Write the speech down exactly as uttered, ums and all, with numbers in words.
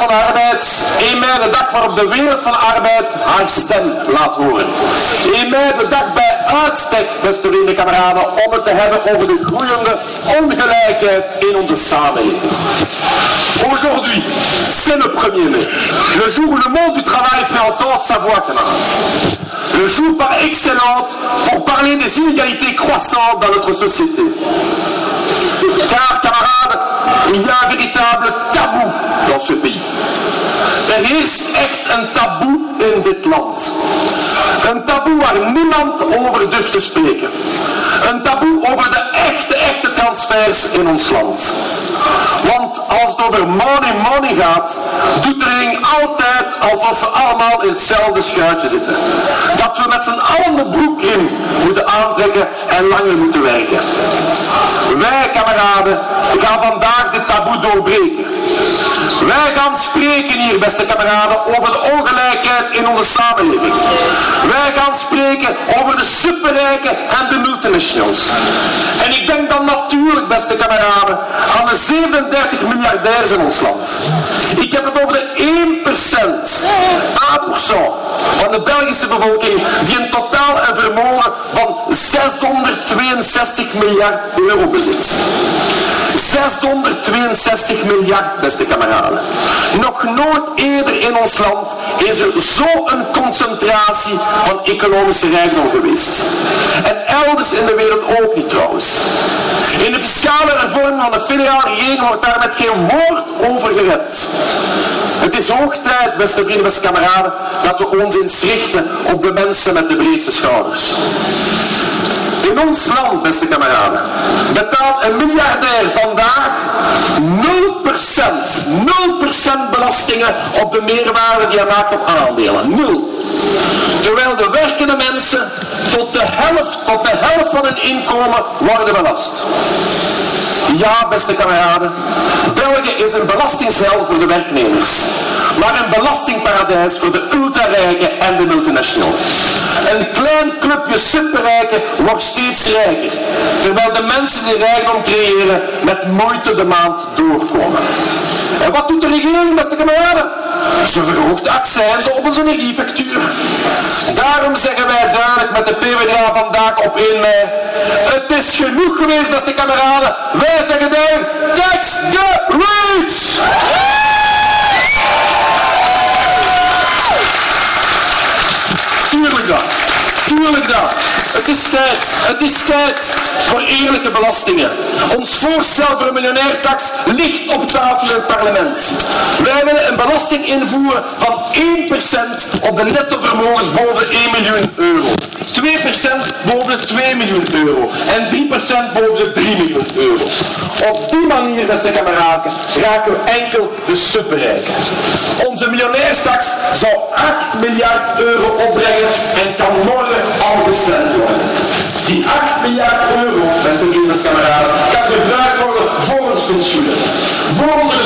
van de Arbeid. één mei de dag waarop de wereld van de arbeid haar stem laat horen. één mei de dag bij uitstek, beste vrienden, kameraden, om het te hebben over de groeiende ongelijkheid in onze samenleving. Aujourd'hui, c'est le premier mai, le jour où le monde du travail fait entendre sa voix, camarades. Le jour par excellence pour parler des inégalités croissantes dans notre société. Car, camarades, il y a un véritable tabou dans ce pays. Er heerst echt een taboe in dit land. Een taboe waar niemand over durft te spreken. Een taboe over de echte, echte transfers in ons land. Want als het over money, money gaat, doet de regering altijd alsof we allemaal in hetzelfde schuitje zitten. Dat we met z'n allen de broekriem moeten aantrekken en langer moeten werken. Wij, kameraden, gaan vandaag dit taboe doorbreken. Wij gaan spreken hier, beste kameraden, over de ongelijkheid in onze samenleving. Wij gaan spreken over de superrijken en de multinationals. En ik denk dan natuurlijk, beste kameraden, aan de zevenendertig miljardairs in ons land. Ik heb het over de één procent, één procent van de Belgische bevolking die in totaal een vermogen van zeshonderdtweeënzestig miljard euro bezit. zeshonderdtweeënzestig miljard, beste kameraden. Nog nooit eerder in ons land is er zo'n concentratie van economische rijkdom geweest. En elders in de wereld ook niet trouwens. In de fiscale hervorming van de federale regering wordt daar met geen woord over gerept. Het is hoog tijd, beste vrienden, beste kameraden, dat we ons eens richten op de mensen met de breedste schouders. In ons land, beste kameraden, betaalt een miljardair vandaag nul procent, nul procent belastingen op de meerwaarde die hij maakt op aandelen. Nul. Terwijl de werkende mensen tot de helft, tot de helft van hun inkomen worden belast. Ja, beste kameraden, België is een belastingshel voor de werknemers, maar een belastingparadijs voor de ultrarijken en de multinational. Een klein clubje superrijken wordt steeds rijker, terwijl de mensen die rijkdom creëren met moeite de maand doorkomen. En wat doet de regering, beste kameraden? Ze verhoogt de accijnzen op onze energiefactuur. Daarom zeggen wij duidelijk met de P v d A vandaag op één mei, het is genoeg geweest, beste kameraden. Wij zeggen daar, tax the rich! Tuurlijk dat. Tuurlijk dat. Het is tijd. Het is tijd voor eerlijke belastingen. Ons voorstel voor een miljonairtax ligt op tafel in het parlement. Wij willen een belasting invoeren van één procent op de nettovermogens boven één miljoen euro. twee procent boven de twee miljoen euro. En drie procent boven de drie miljoen euro. Op die manier, beste kameraden, raken we enkel de superrijken. Onze miljonairstax zou acht miljard euro opbrengen en kan morgen al bestemd worden. Die acht miljard euro, beste vrienden, kameraden, kan gebruikt worden voor ons pensioenen, voor onze